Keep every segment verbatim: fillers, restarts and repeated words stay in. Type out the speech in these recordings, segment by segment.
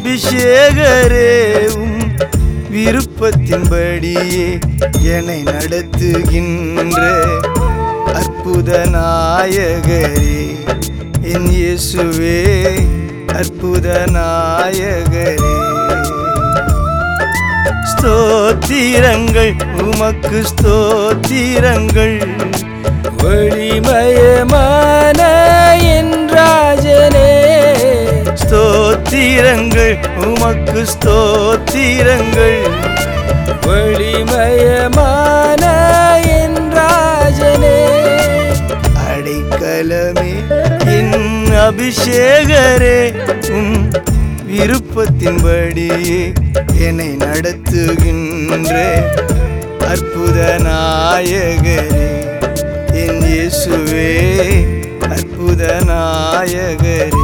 அபிஷேகரே உம் விருப்பத்தின்படியே என்னை நடத்துகின்ற அற்புத நாயகரே என் இயேசுவே அற்புத நாயகரே. ஸ்தோத்திரங்கள் உமக்கு ஸ்தோத்திரங்கள் ஒளிமயமான என் ராஜனே. ஸ்தோத்திரங்கள் உமக்கு ஸ்தோத்திரங்கள் ஒளிமயமான என் ராஜனே. அடைக்கலமே என் அபிஷேகரே உம் விருப்பத்தின்படியே என்னை நடத்துகின்ற அற்புத நாயகரே என் இயேசுவே அற்புத நாயகரே.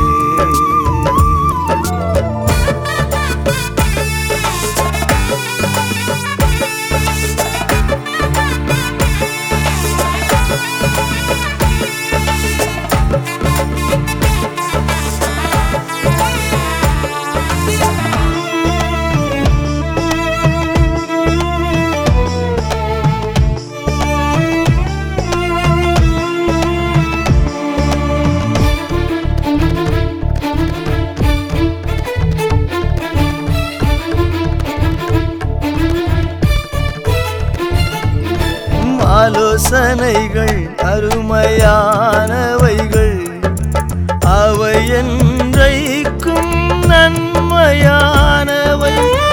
ஆலோசனைகள் அருமையானவைகள் அவை என்றைக்கும் நன்மையானவை.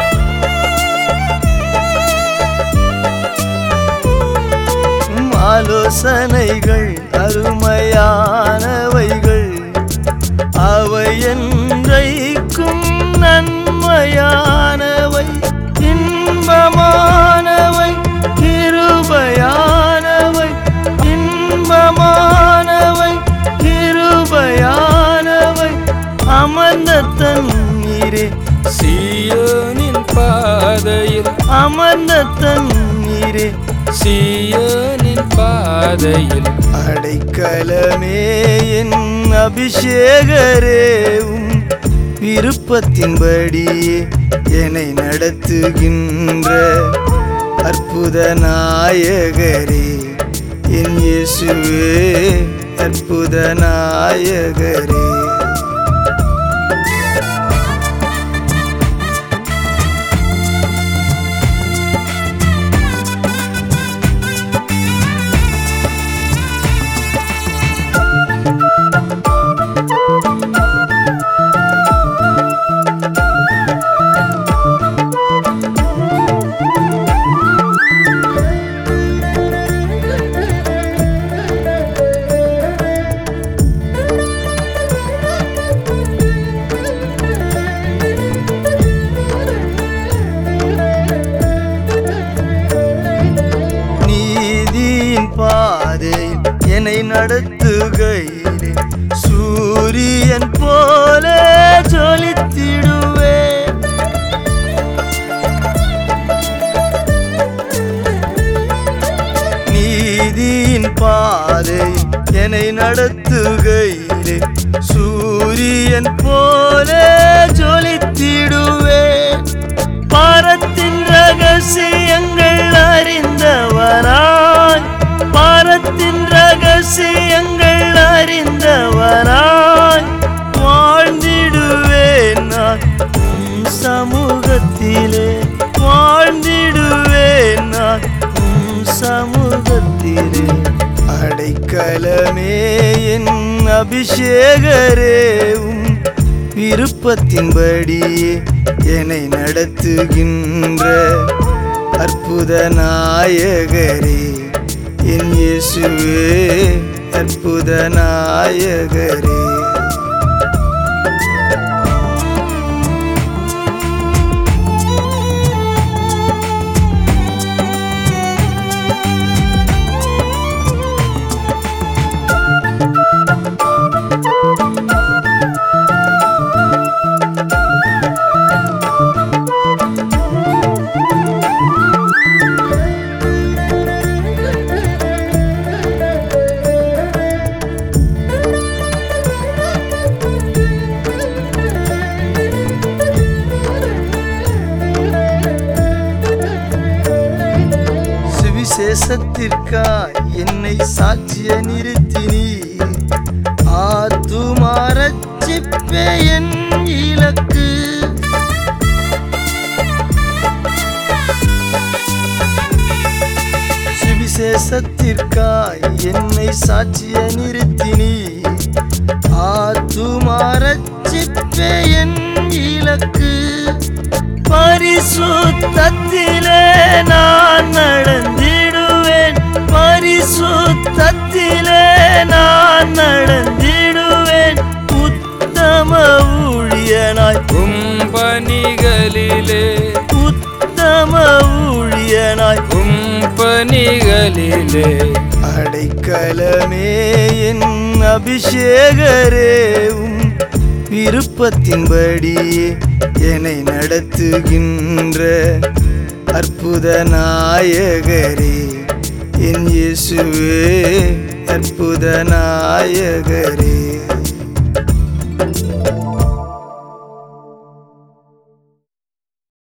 ஆலோசனைகள் அருமையானவைகள் அவை என்றைக்கும் நன்மையானவை. இன்பமானவை கிருபையானவை இன்பமானவை கிருபையானவை. அமர்ந்த தண்ணீரே சீயோனின் பாதையில் அமர்ந்த தண்ணீரே சீயோனின் பாதையில். அடைக்கலமே என் அபிஷேகரே உம் விருப்பத்தின்படியே என்னை நடத்துகின்ற அற்புத நாயகரே என் இயேசுவே அற்புத நாயகரே. பாதையில் என்னை நடத்துகையிலே சூரியன் போல ஜொலித்திடுவே. நீதியின் பாதையில் என்னை நடத்துகையிலே சூரியன் போல ஜொலித்திடுவே. பாரத்தின் ரகசியங்கள் அறிந்தவராய் பாரத்தின் ரகசியங்கள் அறிந்தவராய் வாழ்ந்திடுவேன் நான் உம் சமூகத்திலே வாழ்ந்திடுவேன் நான் உம் சமூகத்திலே. அடைக்கலமே என் அபிஷேகரே உம் விருப்பத்தின்படியே என்னை நடத்துகின்ற அற்புத நாயகரே என் இயேசுவே அற்புத நாயகரே. சுவிசேஷத்திற்காய் என்னை சாட்சிய நிறுத்தினி, ஆத்துமா ரட்சிப்பே என் இலக்கு. சுவிசேஷத்திற்காய் என்னை சாட்சிய நிறுத்தினி, ஆத்துமா ரட்சிப்பே என் இலக்கு. பரிசுத்தத்திலே நான் நடந்திடுவேன், பரிசுத்தத்திலே நான் நடந்திடுவேன். உத்தம ஊழியனாய் உம் பணிகளிலே, உத்தம ஊழியனாய் உம் பணிகளிலே. அடைக்கலமே என் அபிஷேகரே, உம் விருப்பத்தின்படியே என்னை நடத்துகின்ற அற்புத நாயகரே, என் இயேசுவே அற்புத நாயகரே.